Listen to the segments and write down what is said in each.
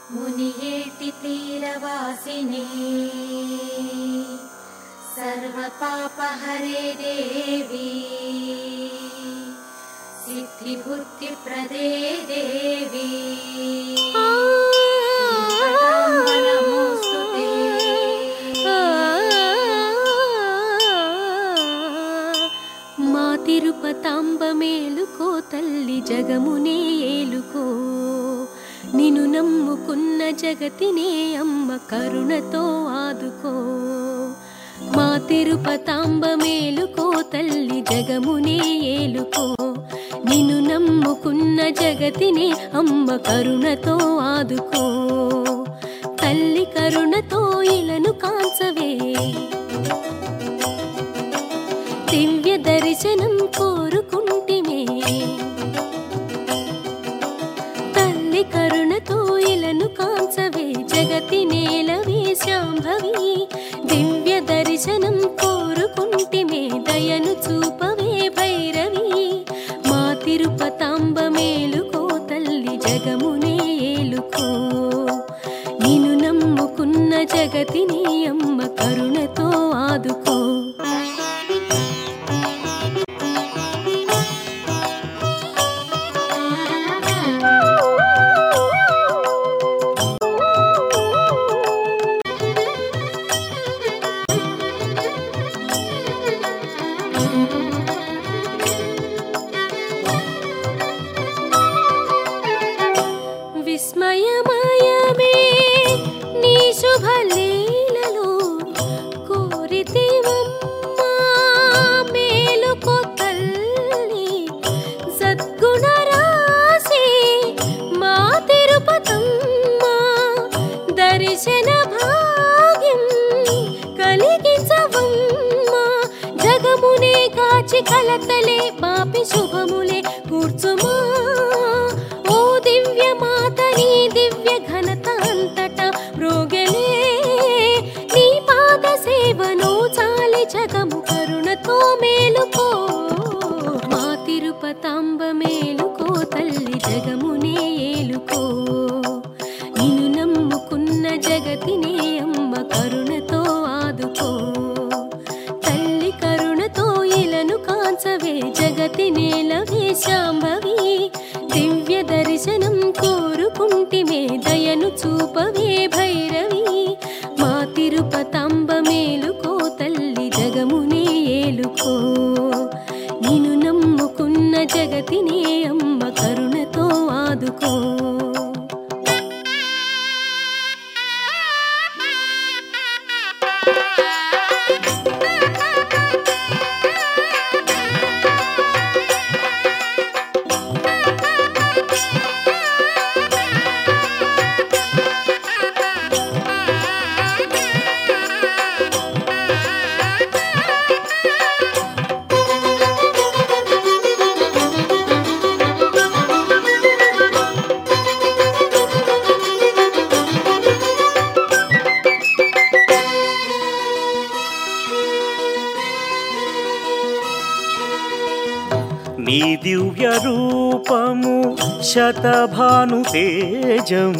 मुनियेति तीरवासिने सर्वपापहरे देवी सिद्धिबुद्धिप्रदे देवी नमोस्तुते। మా తిరుపతాంబ మేలుకో తల్లి జగమునే ఏలుకో, నిన్ను నమ్ముకున్న జగతినే అమ్మ కరుణతో ఆదుకో. మా తిరుపతాంబ మేలుకో తల్లి జగమునే ఏలుకో, నిన్ను నమ్ముకున్న జగతినే అమ్మ కరుణతో ఆదుకో. తల్లి కరుణతో ఇలను కాంచవే, దివ్య దర్శనం కోరుకుంటిమే. తల్లి కరుణతో ఇలను కాంచవే, జగతి నేలవే శాంభవి. దివ్య దర్శనం కోరుకుంటిమే, దయను చూపవే భైరవి. మా తిరుపతాంబ మేలుకో తల్లి జగమునే ఏలుకో, నిన్ను నమ్ముకున్న జగతిని అమ్మ కరుణతో ఆదుకో. విస్మయమయమే నీ శుభలీలలో కోరితివమ్మా మేలుకో తల్లి. సద్గుణ రాశి మా తిరుపతమ్మ, దర్శన భాగ్యం కలిగించవమ్మా. జగమునే కాచి కలతలే బాపి శుభములే కూర్చుమా. ఓ దివ్య మాత నీ దివ్య ఘనత అంతటా రోగలే, నీ పాద సేవను చాలి జగము కరుణతో మేలుకో. మా తిరుపతాంబ మేలుకో తల్లి జగమునే ఏలుకో, నిన్ను నమ్ముకున్న జగతినే అమ్మ కరుణతో ఆదుకో. తల్లి కరుణతో ఇలను కాంచవే, జగతి నేలవే శాంభవి. దివ్య దర్శనం కోరుకుంటిమే, దయను చూపవే భైరవి. మా తిరుపతాంబ మేలుకో తల్లి జగమునే ఏలుకో, నిన్ను నమ్ముకున్న జగతినే అమ్మ కరుణతో ఆదుకో. నీ దివ్య రూపము శతభాను తేజం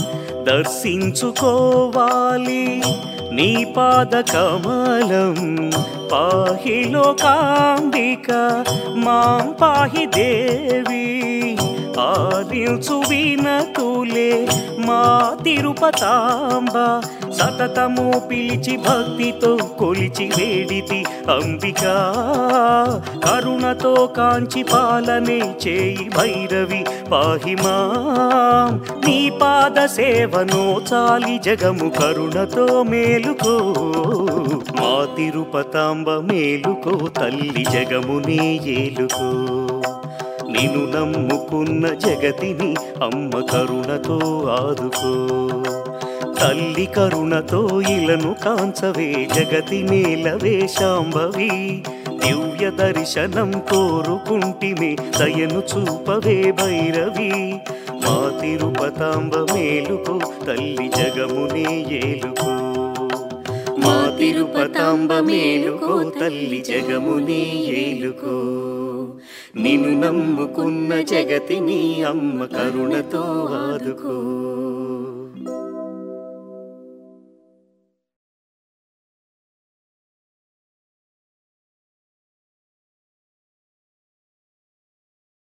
దర్శించుకోవాలి. నీ పాద కమలం పాహి లోకాంబిక మాం పాహి దేవి. ఆదించు వినతులే మా తిరుపతాంబ, సతతము పిలిచి భక్తితో కొలిచి వేడితి అంబికా. కరుణతో కాంచి పాలనే చేయి భైరవి పాహి మాం. నీ పాద సేవనో చాలి జగము కరుణతో మేలుకో. మా తిరుపతాంబ మేలుకో తల్లి జగమునే ఏలుకో, నిన్ను నమ్ముకున్న జగతిని అమ్మ కరుణతో ఆదుకో. తల్లి కరుణతో ఇలను కాంచవే, జగతి నేలవే శాంభవి. దివ్య దర్శనం కోరుకుంటిమే, దయను చూపవే భైరవి. మా తిరుపతాంబ మేలుకో తల్లి జగమునే ఏలుకో. మా తిరుపతాంబ మేలుకో తల్లి జగమునే ఏలుకో, నిన్ను నమ్ముకున్న జగతిని అమ్మ కరుణతో ఆదుకో.